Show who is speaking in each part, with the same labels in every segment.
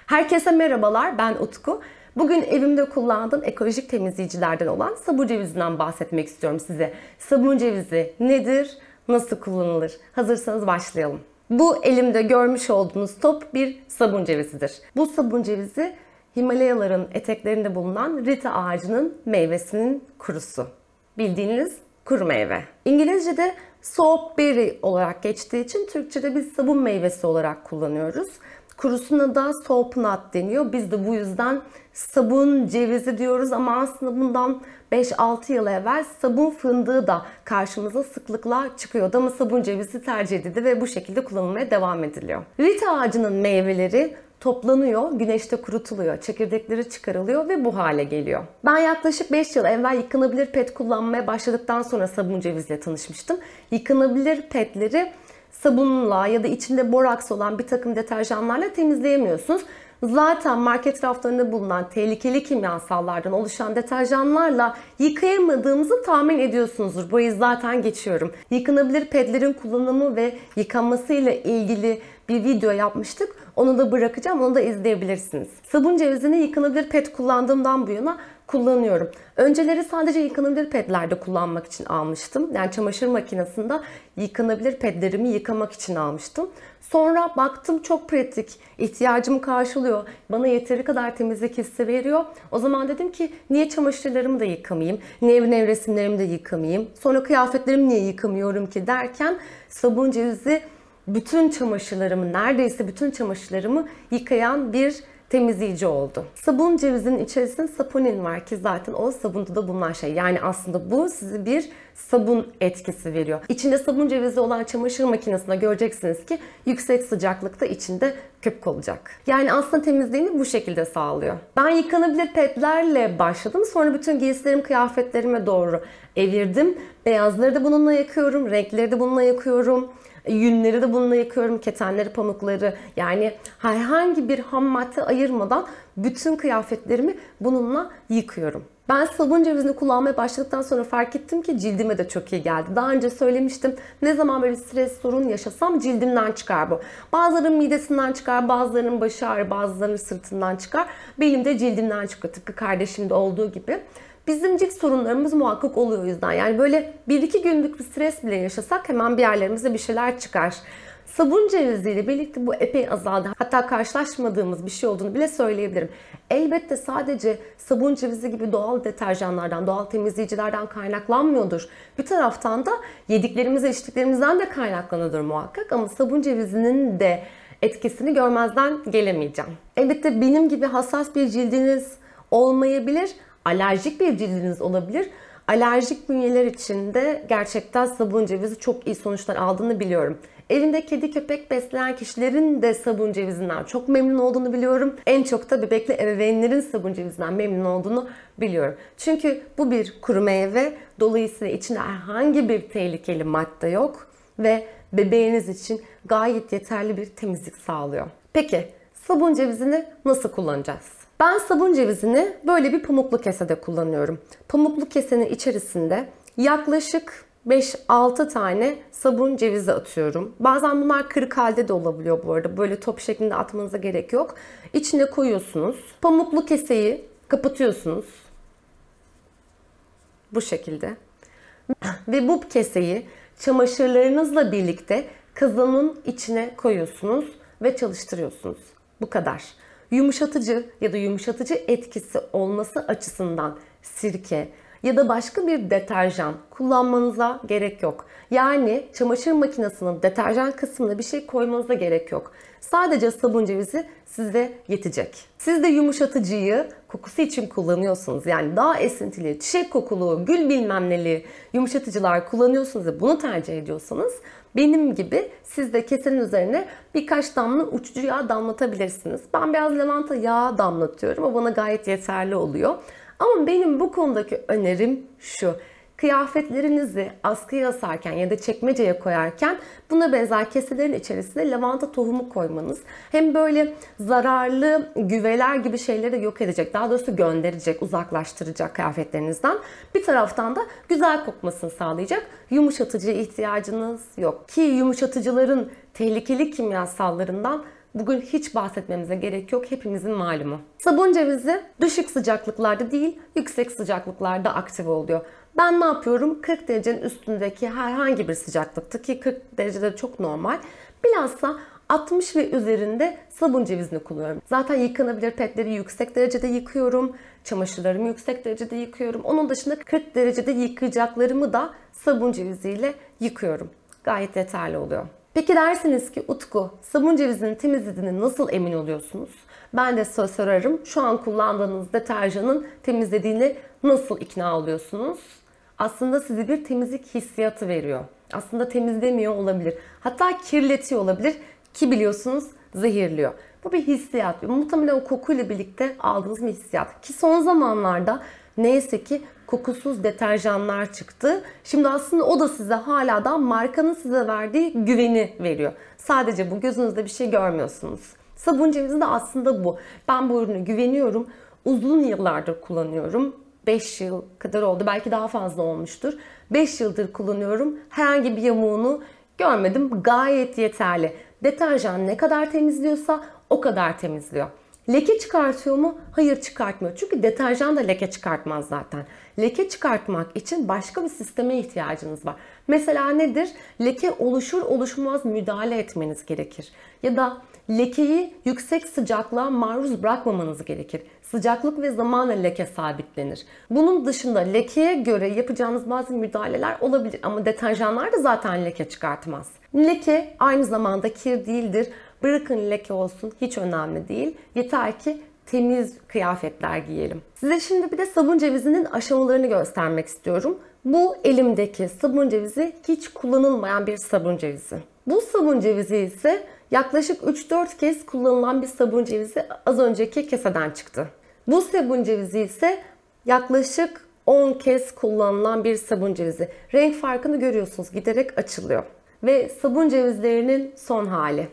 Speaker 1: Herkese merhabalar, ben Utku. Bugün evimde kullandığım ekolojik temizleyicilerden olan sabun cevizinden bahsetmek istiyorum size. Sabun cevizi nedir, nasıl kullanılır? Hazırsanız başlayalım. Bu elimde görmüş olduğunuz top bir sabun cevizidir. Bu sabun cevizi Himalayaların eteklerinde bulunan rita ağacının meyvesinin kurusu. Bildiğiniz kuru meyve. İngilizce'de soapberry olarak geçtiği için Türkçe'de biz sabun meyvesi olarak kullanıyoruz. Kurusuna da soap nut deniyor. Biz de bu yüzden sabun cevizi diyoruz ama aslında bundan 5-6 yıl evvel sabun fındığı da karşımıza sıklıkla çıkıyordu ama sabun cevizi tercih edildi ve bu şekilde kullanılmaya devam ediliyor. Rita ağacının meyveleri toplanıyor, güneşte kurutuluyor, çekirdekleri çıkarılıyor ve bu hale geliyor. Ben yaklaşık 5 yıl evvel yıkanabilir pet kullanmaya başladıktan sonra sabun ceviziyle tanışmıştım. Yıkanabilir petleri sabunla ya da içinde boraks olan bir takım deterjanlarla temizleyemiyorsunuz. Zaten market raflarında bulunan tehlikeli kimyasallardan oluşan deterjanlarla yıkayamadığımızı tahmin ediyorsunuzdur. Burayı zaten geçiyorum. Yıkanabilir pedlerin kullanımı ve yıkanması ile ilgili bir video yapmıştık. Onu da bırakacağım, onu da izleyebilirsiniz. Sabun cevizini yıkanabilir pet kullandığımdan bu yana kullanıyorum. Önceleri sadece yıkanabilir pedlerde kullanmak için almıştım. Yani çamaşır makinesinde yıkanabilir pedlerimi yıkamak için almıştım. Sonra baktım çok pratik, ihtiyacımı karşılıyor, bana yeteri kadar temizlik hissi veriyor. O zaman dedim ki niye çamaşırlarımı da yıkamayayım, nevresimlerimi de yıkamayayım, sonra kıyafetlerimi niye yıkamıyorum ki derken sabun cevizi bütün çamaşırlarımı, neredeyse bütün çamaşırlarımı yıkayan bir temizleyici oldu. Sabun cevizinin içerisinde saponin var ki zaten o sabunda da bulunan şey. Yani aslında bu size bir sabun etkisi veriyor. İçinde sabun cevizi olan çamaşır makinesinde göreceksiniz ki yüksek sıcaklıkta içinde köpük olacak. Yani aslında temizliğini bu şekilde sağlıyor. Ben yıkanabilir petlerle başladım. Sonra bütün giysilerim, kıyafetlerime doğru evirdim. Beyazları da bununla yakıyorum, renkleri de bununla yakıyorum. Yünleri de bununla yıkıyorum, ketenleri, pamukları, yani herhangi bir ham madde ayırmadan bütün kıyafetlerimi bununla yıkıyorum. Ben sabun cevizini kullanmaya başladıktan sonra fark ettim ki cildime de çok iyi geldi. Daha önce söylemiştim, ne zaman böyle stres sorun yaşasam cildimden çıkar bu. Bazılarının midesinden çıkar, bazılarının başı ağrır, bazılarının sırtından çıkar. Benim de cildimden çıkıyor, tıpkı kardeşimde olduğu gibi. Bizim cilt sorunlarımız muhakkak oluyor o yüzden. Yani böyle 1-2 günlük bir stres bile yaşasak hemen bir yerlerimizde bir şeyler çıkar. Sabun ceviziyle birlikte bu epey azaldı. Hatta karşılaşmadığımız bir şey olduğunu bile söyleyebilirim. Elbette sadece sabun cevizi gibi doğal deterjanlardan, doğal temizleyicilerden kaynaklanmıyordur. Bir taraftan da yediklerimize, içtiklerimizden de kaynaklanıyordur muhakkak. Ama sabun cevizinin de etkisini görmezden gelemeyeceğim. Elbette benim gibi hassas bir cildiniz olmayabilir. Alerjik bir cildiniz olabilir. Alerjik bünyeler için de gerçekten sabun cevizi çok iyi sonuçlar aldığını biliyorum. Evinde kedi köpek besleyen kişilerin de sabun cevizinden çok memnun olduğunu biliyorum. En çok da bebekli ebeveynlerin sabun cevizinden memnun olduğunu biliyorum. Çünkü bu bir kuru meyve. Dolayısıyla içinde herhangi bir tehlikeli madde yok. Ve bebeğiniz için gayet yeterli bir temizlik sağlıyor. Peki sabun cevizini nasıl kullanacağız? Ben sabun cevizini böyle bir pamuklu kesede kullanıyorum. Pamuklu kesenin içerisinde yaklaşık 5-6 tane sabun cevizi atıyorum. Bazen bunlar kırık halde de olabiliyor bu arada. Böyle top şeklinde atmanıza gerek yok. İçine koyuyorsunuz. Pamuklu keseyi kapatıyorsunuz. Bu şekilde. Ve bu keseyi çamaşırlarınızla birlikte kazanın içine koyuyorsunuz ve çalıştırıyorsunuz. Bu kadar. Yumuşatıcı ya da yumuşatıcı etkisi olması açısından sirke ya da başka bir deterjan kullanmanıza gerek yok. Yani çamaşır makinesinin deterjan kısmına bir şey koymanıza gerek yok. Sadece sabun cevizi size yetecek. Siz de yumuşatıcıyı kokusu için kullanıyorsunuz. Yani daha esintili, çiçek kokulu, gül bilmem neli yumuşatıcılar kullanıyorsunuz ve bunu tercih ediyorsanız benim gibi siz de kesenin üzerine birkaç damla uçucu yağ damlatabilirsiniz. Ben biraz lavanta yağı damlatıyorum. O bana gayet yeterli oluyor. Ama benim bu konudaki önerim şu. Kıyafetlerinizi askıya asarken ya da çekmeceye koyarken buna benzer keselerin içerisine lavanta tohumu koymanız hem böyle zararlı güveler gibi şeyleri yok edecek, daha doğrusu gönderecek, uzaklaştıracak kıyafetlerinizden. Bir taraftan da güzel kokmasını sağlayacak. Yumuşatıcıya ihtiyacınız yok ki yumuşatıcıların tehlikeli kimyasallarından Bugün hiç bahsetmemize gerek yok. Hepimizin malumu. Sabun cevizi düşük sıcaklıklarda değil, yüksek sıcaklıklarda aktif oluyor. Ben ne yapıyorum? 40 derecenin üstündeki herhangi bir sıcaklıkta, ki 40 derecede çok normal. Bilhassa 60 ve üzerinde sabun cevizini kullanıyorum. Zaten yıkanabilir petleri yüksek derecede yıkıyorum. Çamaşırlarımı yüksek derecede yıkıyorum. Onun dışında 40 derecede yıkayacaklarımı da sabun ceviziyle yıkıyorum. Gayet yeterli oluyor. Peki dersiniz ki Utku, sabun cevizinin temizlediğini nasıl emin oluyorsunuz? Ben de söz sorarım. Şu an kullandığınız deterjanın temizlediğini nasıl ikna oluyorsunuz? Aslında size bir temizlik hissiyatı veriyor. Aslında temizlemiyor olabilir. Hatta kirletiyor olabilir ki biliyorsunuz zehirliyor. Bu bir hissiyat. Muhtemelen o kokuyla birlikte aldığınız bir hissiyat. Ki son zamanlarda neyse ki kokusuz deterjanlar çıktı. Şimdi aslında o da size hala da markanın size verdiği güveni veriyor. Sadece bu, gözünüzde bir şey görmüyorsunuz. Sabun cevizi de aslında bu. Ben bu ürüne güveniyorum. Uzun yıllardır kullanıyorum. 5 yıl kadar oldu. Belki daha fazla olmuştur. 5 yıldır kullanıyorum. Herhangi bir yamuğunu görmedim. Gayet yeterli. Deterjan ne kadar temizliyorsa o kadar temizliyor. Leke çıkartıyor mu? Hayır, çıkartmıyor. Çünkü deterjan da leke çıkartmaz zaten. Leke çıkartmak için başka bir sisteme ihtiyacınız var. Mesela nedir? Leke oluşur oluşmaz müdahale etmeniz gerekir. Ya da lekeyi yüksek sıcaklığa maruz bırakmamanız gerekir. Sıcaklık ve zamanla leke sabitlenir. Bunun dışında lekeye göre yapacağınız bazı müdahaleler olabilir. Ama deterjanlar da zaten leke çıkartmaz. Leke aynı zamanda kir değildir. Bırakın leke olsun, hiç önemli değil. Yeter ki temiz kıyafetler giyelim. Size şimdi bir de sabun cevizinin aşamalarını göstermek istiyorum. Bu elimdeki sabun cevizi hiç kullanılmayan bir sabun cevizi. Bu sabun cevizi ise yaklaşık 3-4 kez kullanılan bir sabun cevizi, az önceki keseden çıktı. Bu sabun cevizi ise yaklaşık 10 kez kullanılan bir sabun cevizi. Renk farkını görüyorsunuz, giderek açılıyor. Ve sabun cevizlerinin son hali.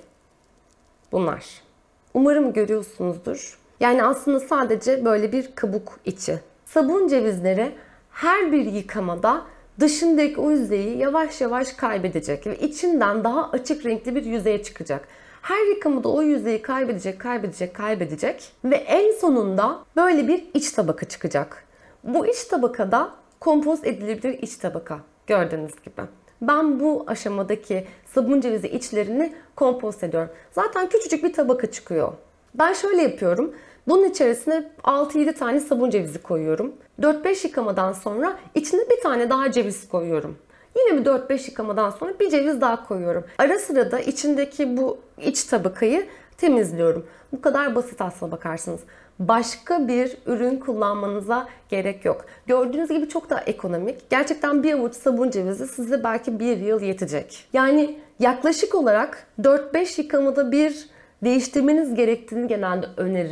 Speaker 1: Bunlar. Umarım görüyorsunuzdur. Yani aslında sadece böyle bir kabuk içi. Sabun cevizleri her bir yıkamada dışındaki o yüzeyi yavaş yavaş kaybedecek ve içinden daha açık renkli bir yüzeye çıkacak. Her yıkamada o yüzeyi kaybedecek ve en sonunda böyle bir iç tabaka çıkacak. Bu iç tabakada kompost edilebilir iç tabaka, gördüğünüz gibi. Ben bu aşamadaki sabun cevizi içlerini kompost ediyorum. Zaten küçücük bir tabaka çıkıyor. Ben şöyle yapıyorum. Bunun içerisine 6-7 tane sabun cevizi koyuyorum. 4-5 yıkamadan sonra içine bir tane daha ceviz koyuyorum. Yine bir 4-5 yıkamadan sonra bir ceviz daha koyuyorum. Ara sıra da içindeki bu iç tabakayı temizliyorum. Bu kadar basit aslına bakarsınız. Başka bir ürün kullanmanıza gerek yok. Gördüğünüz gibi çok daha ekonomik. Gerçekten bir avuç sabun cevizi size belki bir yıl yetecek. Yani yaklaşık olarak 4-5 yıkamada bir değiştirmeniz gerektiğini genelde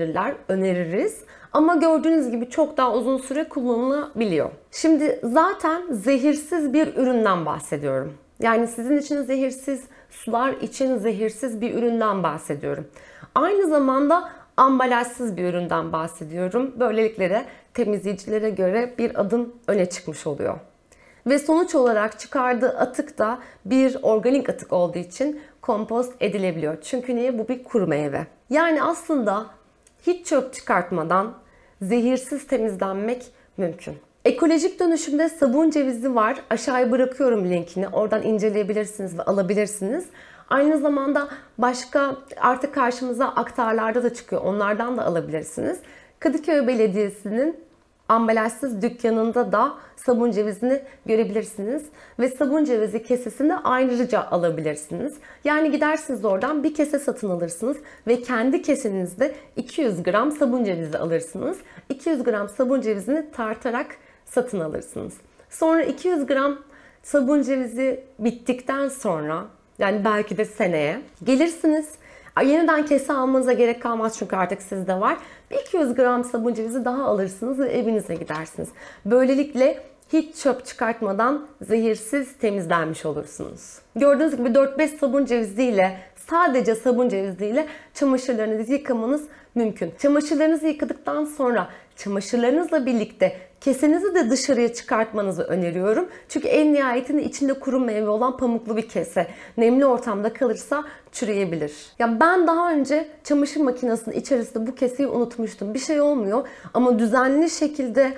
Speaker 1: öneririz. Ama gördüğünüz gibi çok daha uzun süre kullanılabiliyor. Şimdi zaten zehirsiz bir üründen bahsediyorum. Yani sizin için zehirsiz, sular için zehirsiz bir üründen bahsediyorum. Aynı zamanda ambalajsız bir üründen bahsediyorum. Böylelikle de temizleyicilere göre bir adım öne çıkmış oluyor. Ve sonuç olarak çıkardığı atık da bir organik atık olduğu için kompost edilebiliyor. Çünkü niye? Bu bir kuru meyve. Yani aslında hiç çöp çıkartmadan zehirsiz temizlenmek mümkün. Ekolojik dönüşümde sabun cevizi var. Aşağıya bırakıyorum linkini. Oradan inceleyebilirsiniz ve alabilirsiniz. Aynı zamanda başka artık karşımıza aktarlarda da çıkıyor. Onlardan da alabilirsiniz. Kadıköy Belediyesi'nin ambalajsız dükkanında da sabun cevizini görebilirsiniz. Ve sabun cevizi kesesini ayrıca alabilirsiniz. Yani gidersiniz oradan bir kese satın alırsınız ve kendi kesenizde 200 gram sabun cevizi alırsınız. 200 gram sabun cevizini tartarak satın alırsınız. Sonra 200 gram sabun cevizi bittikten sonra, yani belki de seneye gelirsiniz. Yeniden kese almanıza gerek kalmaz çünkü artık sizde var. Bir 200 gram sabun cevizi daha alırsınız ve evinize gidersiniz. Böylelikle hiç çöp çıkartmadan zehirsiz temizlenmiş olursunuz. Gördüğünüz gibi 4-5 sabun ceviziyle, sadece sabun ceviziyle çamaşırlarınızı yıkamanız mümkün. Çamaşırlarınızı yıkadıktan sonra çamaşırlarınızla birlikte kesenizi de dışarıya çıkartmanızı öneriyorum. Çünkü en nihayetinde içinde kuru meyve olan pamuklu bir kese nemli ortamda kalırsa çürüyebilir. Ya ben daha önce çamaşır makinesinin içerisinde bu keseyi unutmuştum. Bir şey olmuyor ama düzenli şekilde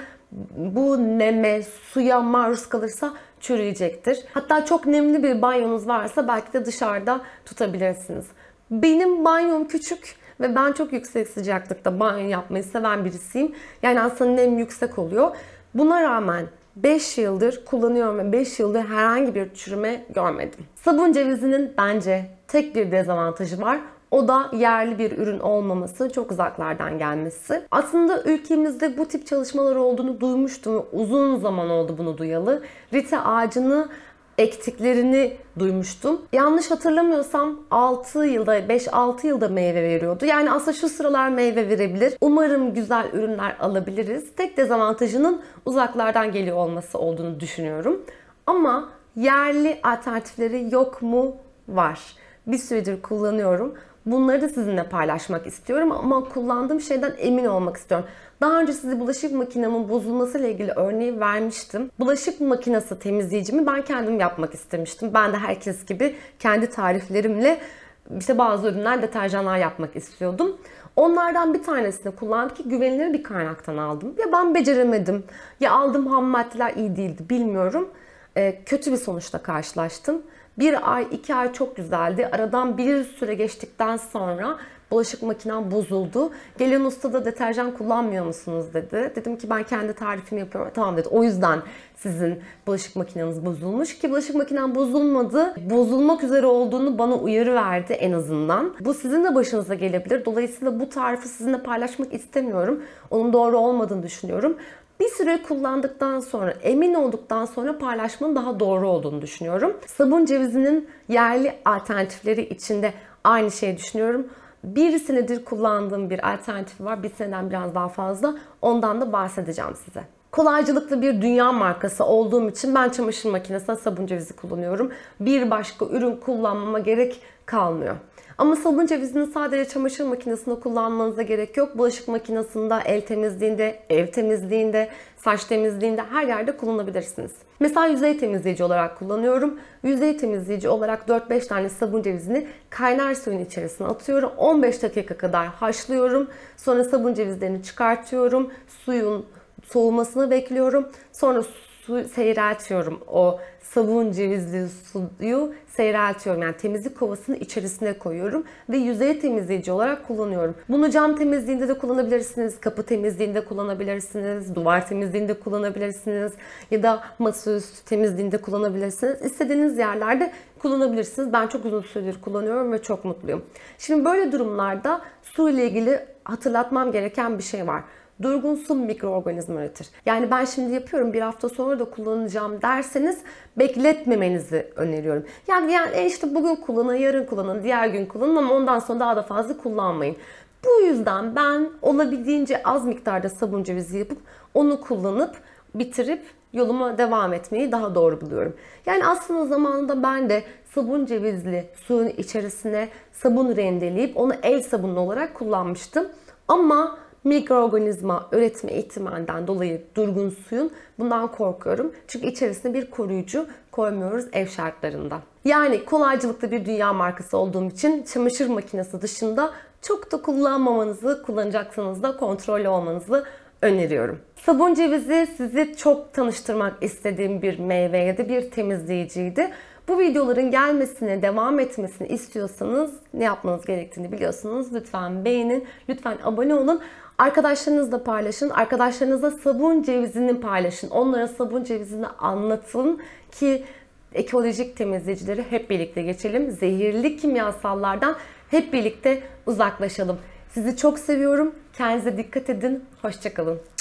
Speaker 1: bu neme, suya maruz kalırsa çürüyecektir. Hatta çok nemli bir banyonuz varsa belki de dışarıda tutabilirsiniz. Benim banyom küçük ve ben çok yüksek sıcaklıkta banyo yapmayı seven birisiyim. Yani aslında nem yüksek oluyor. Buna rağmen 5 yıldır kullanıyorum ve 5 yıldır herhangi bir çürüme görmedim. Sabun cevizinin bence tek bir dezavantajı var. O da yerli bir ürün olmaması, çok uzaklardan gelmesi. Aslında ülkemizde bu tip çalışmalar olduğunu duymuştum. Uzun zaman oldu bunu duyalı. Rite ağacını ektiklerini duymuştum. Yanlış hatırlamıyorsam 6 yılda, 5-6 yılda meyve veriyordu. Yani aslında şu sıralar meyve verebilir. Umarım güzel ürünler alabiliriz. Tek dezavantajının uzaklardan geliyor olması olduğunu düşünüyorum. Ama yerli alternatifleri yok mu? Var. Bir süredir kullanıyorum. Bunları da sizinle paylaşmak istiyorum ama kullandığım şeyden emin olmak istiyorum. Daha önce size bulaşık makinemin bozulmasıyla ilgili örneği vermiştim. Bulaşık makinesi temizleyicimi ben kendim yapmak istemiştim. Ben de herkes gibi kendi tariflerimle işte bazı ürünler, deterjanlar yapmak istiyordum. Onlardan bir tanesini kullandım ki güvenilir bir kaynaktan aldım. Ya ben beceremedim, ya aldığım ham maddeler iyi değildi bilmiyorum. Kötü bir sonuçla karşılaştım. 1 ay, 2 ay çok güzeldi. Aradan bir süre geçtikten sonra bulaşık makinem bozuldu. Gelen usta da deterjan kullanmıyor musunuz dedi. Dedim ki ben kendi tarifimi yapıyorum. Tamam dedi. O yüzden sizin bulaşık makineniz bozulmuş ki bulaşık makinem bozulmadı. Bozulmak üzere olduğunu bana uyarı verdi en azından. Bu sizin de başınıza gelebilir. Dolayısıyla bu tarifi sizinle paylaşmak istemiyorum. Onun doğru olmadığını düşünüyorum. Bir süre kullandıktan sonra, emin olduktan sonra paylaşmanın daha doğru olduğunu düşünüyorum. Sabun cevizinin yerli alternatifleri içinde aynı şeyi düşünüyorum. Bir senedir kullandığım bir alternatif var. Bir seneden biraz daha fazla. Ondan da bahsedeceğim size. Kolaycılıklı bir dünya markası olduğum için ben çamaşır makinesine sabun cevizi kullanıyorum. Bir başka ürün kullanmama gerek kalmıyor. Ama sabun cevizini sadece çamaşır makinesinde kullanmanıza gerek yok. Bulaşık makinesinde, el temizliğinde, ev temizliğinde, saç temizliğinde her yerde kullanabilirsiniz. Mesela yüzey temizleyici olarak kullanıyorum. Yüzey temizleyici olarak 4-5 tane sabun cevizini kaynar suyun içerisine atıyorum. 15 dakika kadar haşlıyorum. Sonra sabun cevizlerini çıkartıyorum. Suyun soğumasını bekliyorum. Sonra suyu seyreltiyorum. O sabun cevizli suyu seyreltiyorum. Yani temizlik kovasının içerisine koyuyorum ve yüzey temizleyici olarak kullanıyorum. Bunu cam temizliğinde de kullanabilirsiniz, kapı temizliğinde kullanabilirsiniz, duvar temizliğinde kullanabilirsiniz ya da masaüstü temizliğinde kullanabilirsiniz. İstediğiniz yerlerde kullanabilirsiniz. Ben çok uzun süredir kullanıyorum ve çok mutluyum. Şimdi böyle durumlarda su ile ilgili hatırlatmam gereken bir şey var. Durgun su mikroorganizma üretir. Yani ben şimdi yapıyorum, bir hafta sonra da kullanacağım derseniz bekletmemenizi öneriyorum. Yani işte bugün kullanın, yarın kullanın, diğer gün kullanın ama ondan sonra daha da fazla kullanmayın. Bu yüzden ben olabildiğince az miktarda sabun cevizi yapıp onu kullanıp bitirip yoluma devam etmeyi daha doğru buluyorum. Yani aslında zamanında ben de sabun cevizli suyun içerisine sabun rendeleyip onu el sabunu olarak kullanmıştım. Ama mikroorganizma üretme ihtimalinden dolayı durgun suyun bundan korkuyorum. Çünkü içerisine bir koruyucu koymuyoruz ev şartlarında. Yani kolaycılıklı bir dünya markası olduğum için çamaşır makinesi dışında çok da kullanmamanızı, kullanacaksanız da kontrollü olmanızı öneriyorum. Sabun cevizi sizi çok tanıştırmak istediğim bir meyveydi, bir temizleyiciydi. Bu videoların gelmesine, devam etmesini istiyorsanız ne yapmanız gerektiğini biliyorsunuz. Lütfen beğenin, lütfen abone olun. Arkadaşlarınızla paylaşın. Arkadaşlarınızla sabun cevizini paylaşın. Onlara sabun cevizini anlatın ki ekolojik temizleyicileri hep birlikte geçelim. Zehirli kimyasallardan hep birlikte uzaklaşalım. Sizi çok seviyorum. Kendinize dikkat edin. Hoşça kalın.